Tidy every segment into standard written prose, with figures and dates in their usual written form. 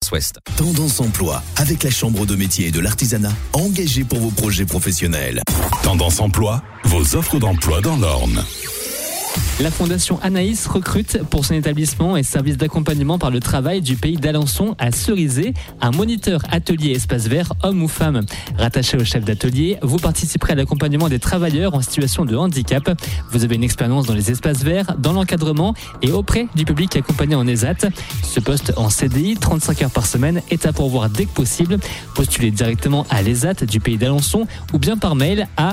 Ouest. Tendance Emploi, avec la Chambre de métier et de l'artisanat, engagée pour vos projets professionnels. Tendance Emploi, vos offres d'emploi dans l'Orne. La Fondation Anaïs recrute pour son établissement et service d'accompagnement par le travail du pays d'Alençon à Cerizay un moniteur atelier espace vert homme ou femme. Rattaché au chef d'atelier, vous participerez à l'accompagnement des travailleurs en situation de handicap. Vous avez une expérience dans les espaces verts, dans l'encadrement et auprès du public accompagné en ESAT. Ce poste en CDI, 35 heures par semaine, est à pourvoir dès que possible. Postulez directement à l'ESAT du pays d'Alençon ou bien par mail à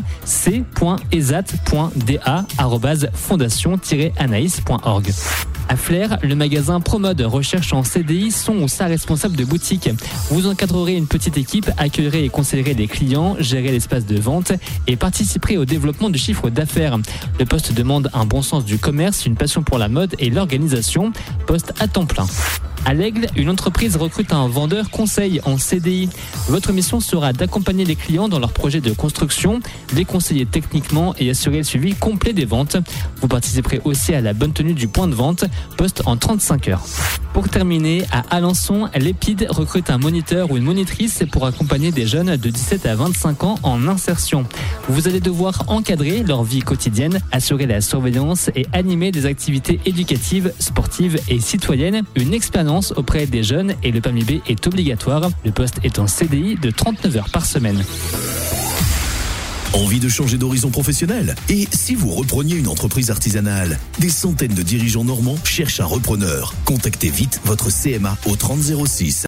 c.esat.da@fondation-anaïs.org. À Flers, le magasin Promode recherche en CDI son ou sa responsable de boutique. Vous encadrerez une petite équipe, accueillerez et conseillerez les clients, gérez l'espace de vente et participerez au développement du chiffre d'affaires. Le poste demande un bon sens du commerce, une passion pour la mode et l'organisation. Poste à temps plein. À l'Aigle, une entreprise recrute un vendeur conseil en CDI. Votre mission sera d'accompagner les clients dans leurs projets de construction, les conseiller techniquement et assurer le suivi complet des ventes. Vous participerez aussi à la bonne tenue du point de vente, poste en 35 heures. Pour terminer, à Alençon, l'EPID recrute un moniteur ou une monitrice pour accompagner des jeunes de 17 à 25 ans en insertion. Vous allez devoir encadrer leur vie quotidienne, assurer la surveillance et animer des activités éducatives, sportives et citoyennes. Une expérience auprès des jeunes et le permis B est obligatoire. Le poste est en CDI de 39 heures par semaine. Envie de changer d'horizon professionnel? Et si vous repreniez une entreprise artisanale? Des centaines de dirigeants normands cherchent un repreneur. Contactez vite votre CMA au 30 06.